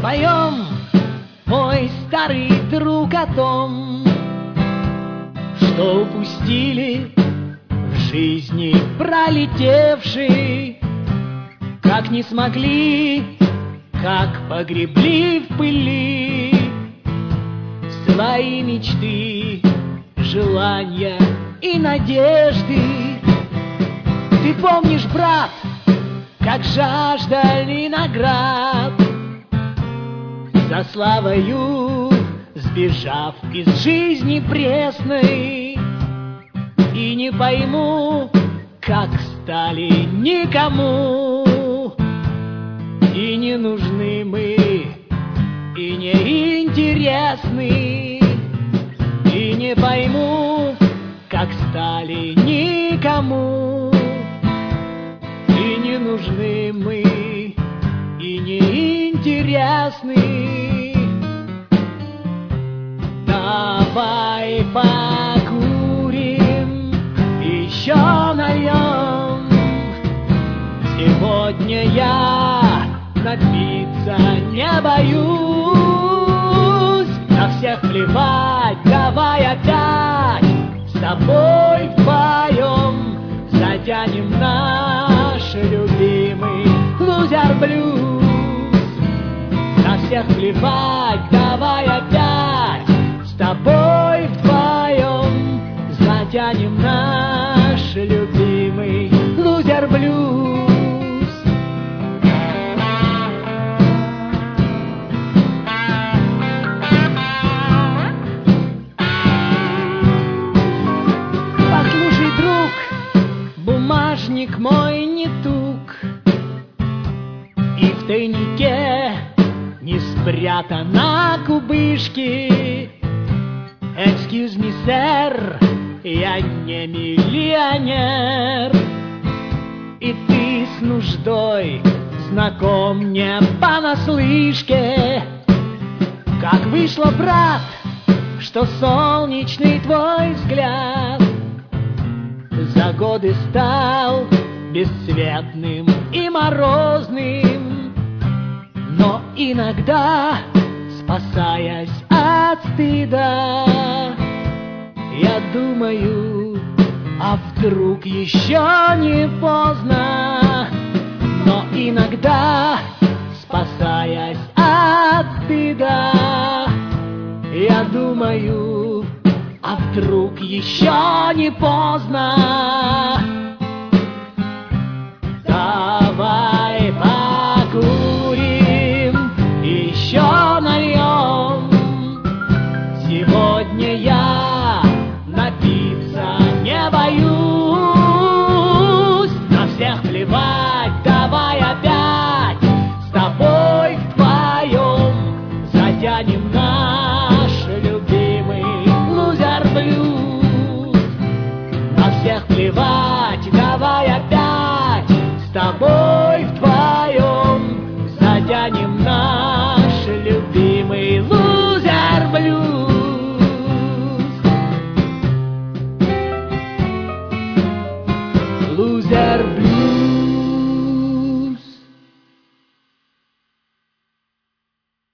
поем, мой старый друг, о том, что упустили в жизни пролетевшие, как не смогли, как погребли в пыли свои мечты, желания и надежды. Ты помнишь, брат, как жаждали наград, за славою сбежав из жизни пресной, и не пойму, как стали никому, и не нужны мы, и не интересны, и не пойму, как стали никому, и не нужны мы, и не интересны. Давай покурим, еще нальем. Сегодня я напиться не боюсь. На всех плевать, давай опять с тобой вдвоем затянем наш любимый лузер-блюз. На всех плевать, давай опять с тобой вдвоем затянем наш любимый лузер-блюз. Послушай, друг, бумажник мой не тук, и в тайнике не спрятана кубышки. Excuse me, sir, я не миллионер, и ты с нуждой знаком не понаслышке. Как вышло, брат, что солнечный твой взгляд за годы стал бесцветным и морозным, но иногда, спасаясь от стыда, я думаю, а вдруг еще не поздно. Но иногда, спасаясь от стыда, я думаю, а вдруг еще не поздно.